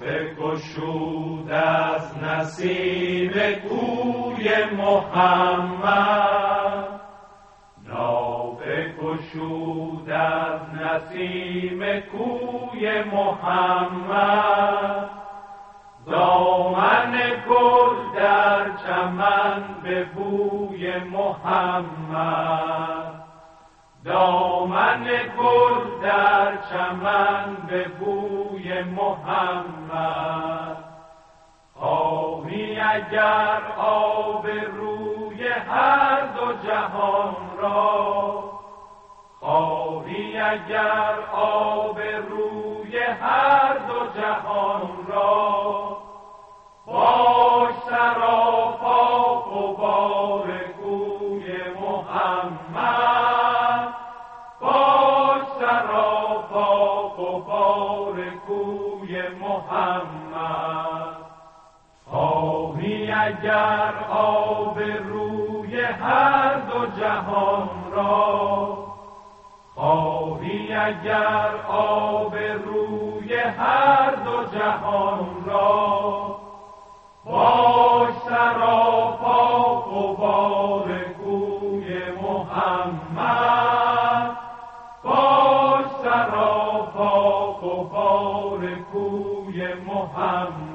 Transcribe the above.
بگشود از نسیم کوی محمد، بگشود از نسیم کوی محمد. دامن گل در چمن به بوی محمد، دامن گل در چمن به بوی محمد. خواهی اگر آب روی هر دو جهان را، خواهی اگر آب روی هر دو جهان را، باش سراپا غبار کوی محمد، باش سراپا غبار کوی محمد. خواهی اگر آب روی هر دو جهان را، خواهی اگر آب روی هر دو جهان را، باش سراپا غبار کوی محمد، باش سراپا غبار کوی محمد.